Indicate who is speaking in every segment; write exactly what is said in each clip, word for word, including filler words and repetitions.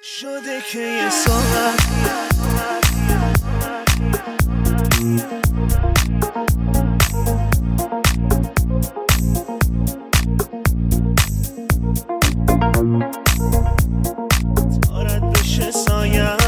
Speaker 1: شده که یه ساعت تارت بشه سایه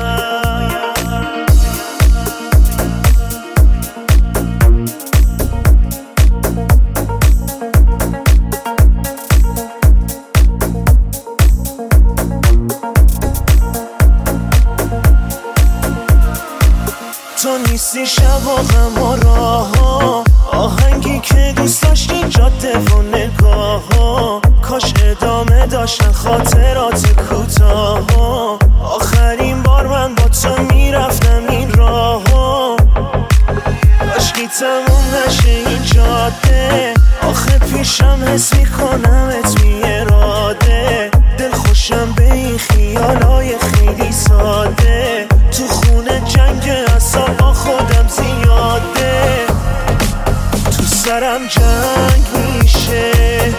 Speaker 1: تو نیستی شب و غم و راه ها، آهنگی که دوست داشتی جاده و نگاه ها، کاش ادامه داشتن خاطرات کوتاه ها. آخرین بار من با تو میرفتم این راه ها، کاشکی تموم نشه این جاده. آخه پیشم حس میکنمت بی اراده، دل خوشم به این خیالای خیلی ساده. تو خونه جنگ اعصاب با خودم زیاده، تو سرم جنگ میشه،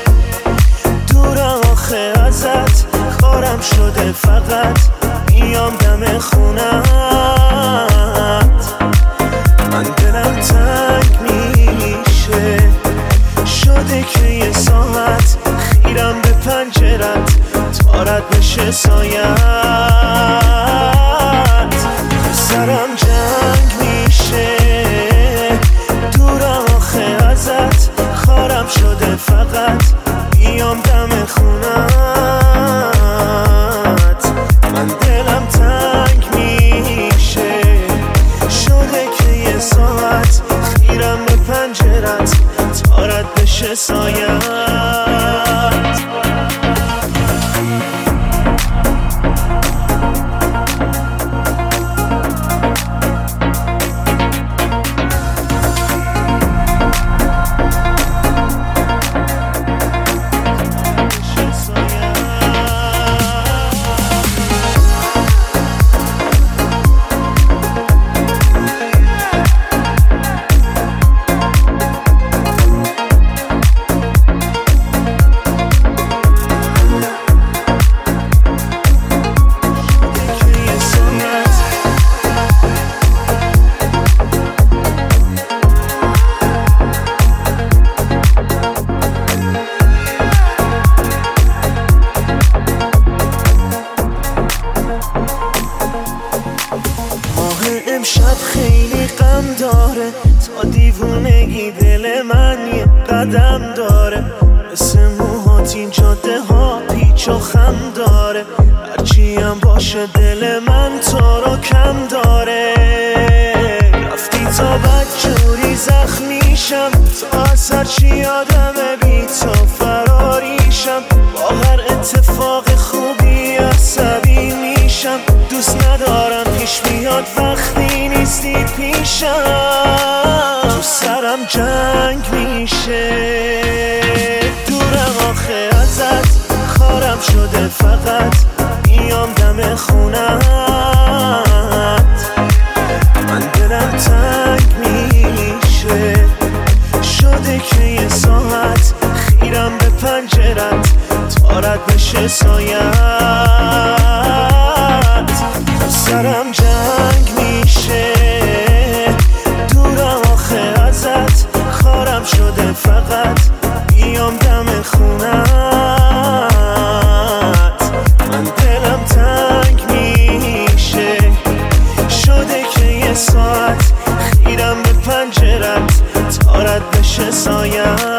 Speaker 1: دورم آخه ازت، کارم شده فقط بیام دم خونت. من دلم تنگ میشه، شده که یه ساعت خیرم به پنجرت، تارت بشه سایت. سرم جنگ میشه، دورم آخه ازت، کارم شده فقط بیام دم خونت. من دلم تنگ میشه، شده که یه ساعت خیرم به پنجرت، تارت بشه سایت. امشب خیلی غم داره، تا دیوونگی دل من یه قدم داره. مثل موهات این جاده ها پیچ و خم داره، هرچی هم باشه دل من تو رو کم داره. رفتی تا بد جوری زخمیشم، تا از هرچی یادمه بی تو فراریشم. با هر اتفاق خوبی عصبی میشم، دوست ندارم پیش بیاد وقتی نیستی پیشم. تو سرم جنگ میشه، دورم آخه ازت، کارم شده فقط بیام دم خونت. من دلم تنگ میشه، شده که یه ساعت خیرم به پنجرت، تارت بشه سایت. سرم جنگ میشه، دورم آخه ازت، کارم شده فقط بیام دم خونت. من دلم تنگ میشه، شده که یه ساعت خیرم به پنجرت، تارت بشه سایت.